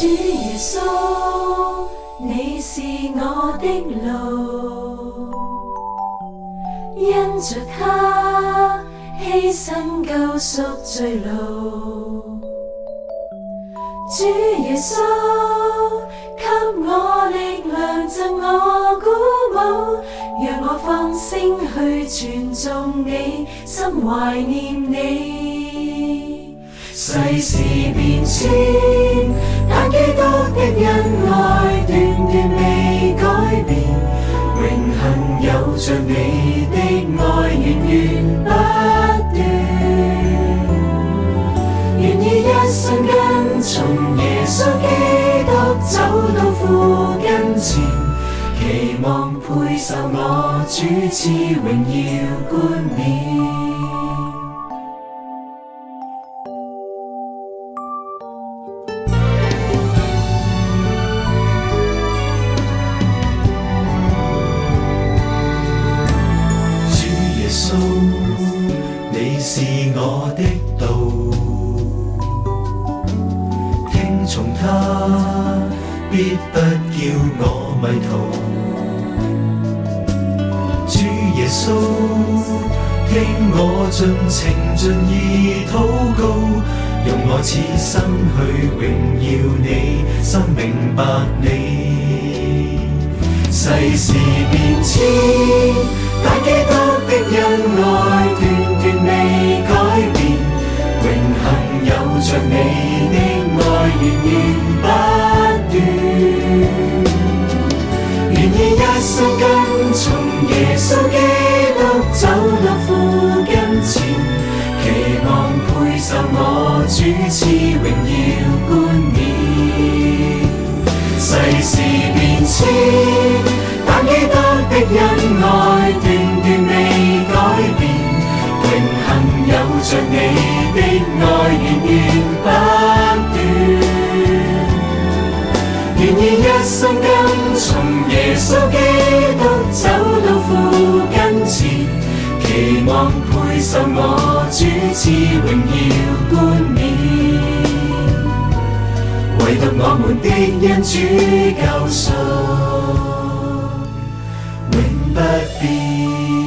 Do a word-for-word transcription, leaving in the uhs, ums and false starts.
主耶穌，你是我的路，因着他犧牲救贖罪路。主耶穌，給我力量，贈我鼓舞，讓我放聲去傳頌你，心懷念你。世事變遷，但基督的恩愛斷斷未改變，永恆有着你的愛源源不斷。願意一生跟從耶穌基督走到父跟前，期望配受我主賜榮耀冠冕。你是我的道，聽從他，必不叫我迷途。主耶穌，聽我盡情盡意禱告，用我此生去榮耀你，心明白你。世事變遷，但基督的恩愛斷斷未改變，永恆有着你的愛源源不斷。願意一生跟從耶穌基督走到父跟前，期望配受我主賜榮耀冠冕。世事變遷，但基督的恩愛斷斷未改變，永恆有着你的愛源源不斷。願意一生跟從耶穌基督走到父跟前，期望配受我主賜榮耀冠冕。唯獨我們的恩主救贖永不變。